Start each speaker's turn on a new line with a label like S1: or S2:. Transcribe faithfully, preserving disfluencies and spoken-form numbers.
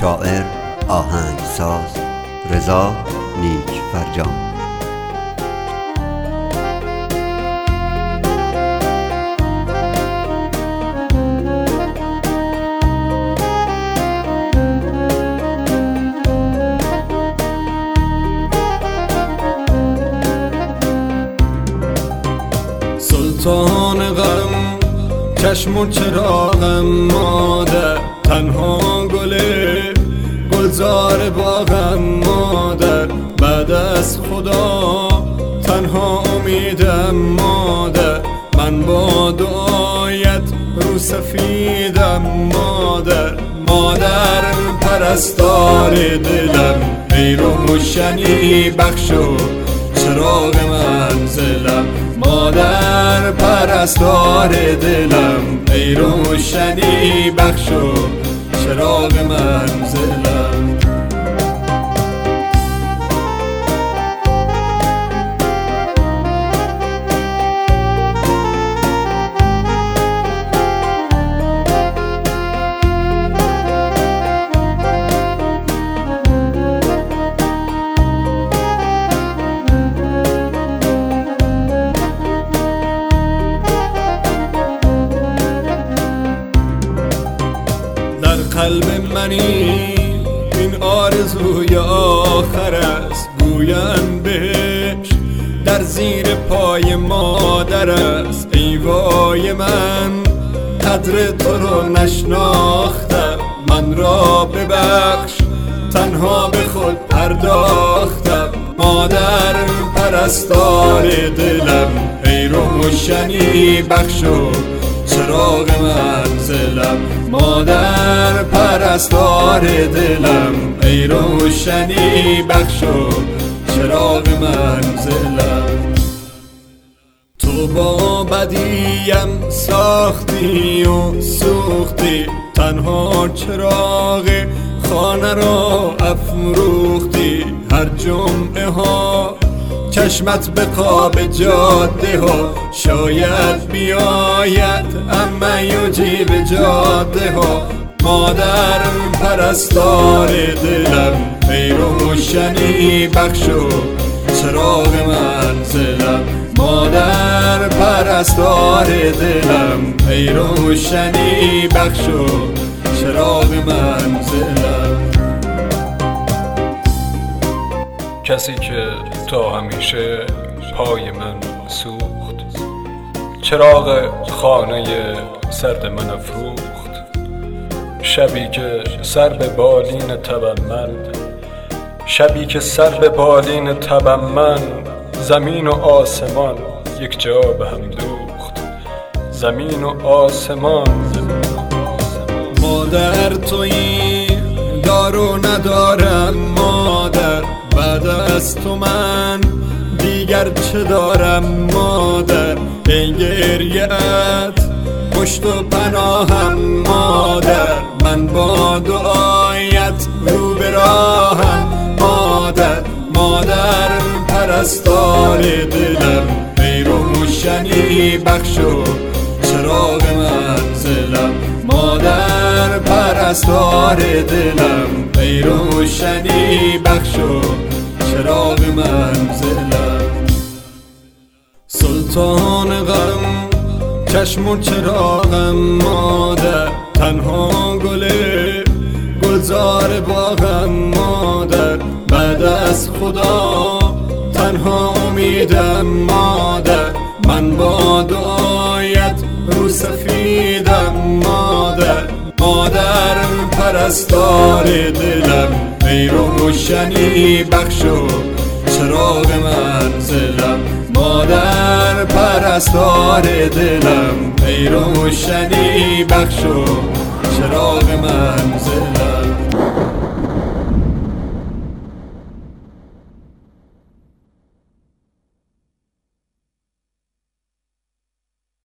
S1: شاعر، آهنگساز رضا نیکفرجان.
S2: سلطان غم چشم و چراغم مادر، تنها گله گلزار باغم مادر، بعد از خدا تنها امیدم مادر، من با دعایت رو سفیدم مادر، مادر پرستار دلم، ای روشنی بخشو چراغ منزلم، مادر پرستار دلم، ای روشنی بخشو چراغ منزلم. قلب منی این آرزوی آخر است، گویم بهش در زیر پای مادر است، ای وای من قدر تو رو نشناختم، من را ببخش تنها به خود پرداختم، مادر پرستار دلم، ای روشنی بخشو چراغ منزلم، مادر پرستار دلم، ای روشنی بخشو چراغ منزلم. تو با بدیم ساختی و سوختی، تنها چراغ خانه را افروختی، هر جمعه ها چشمت به قاب جاده ها، شاید بیاید اما یجیب جاده ها، مادر پرستار دلم، ای روشنی بخشو چراغ منزلم، مادر پرستار دلم، ای روشنی بخشو چراغ منزلم.
S3: کسی که تا همیشه پای من سوخت، چراغ خانه سرد من افروخت، شبی که سر به بالین تبم من، شبی که سر به بالین تبم من، زمین و آسمان یک جا به هم دوخت، زمین و آسمان.
S2: مادر تویی دارو ندارم مادر، بعد از تو من دیگر چه دارم مادر، ای گریه‌ات پشت و پناهم مادر، من با دعایت رو به راهم مادر، مادر پرستار دلم، ای روشنی بخشو چراغ منزلم، مادر پرستار دلم، ای روشنی بخشو چراغ منزلم. سلطان غم چشم و چراغم مادر، تنها گله گلزار باغم مادر، بعد از خدا تنها امیدم مادر، من با دعایت رو سفیدم مادر، مادر پرستار دلم، ای روشنی بخشو چراغ منزلم، مادر پرستار دلم، ای روشنی بخشو چراغ منزلم.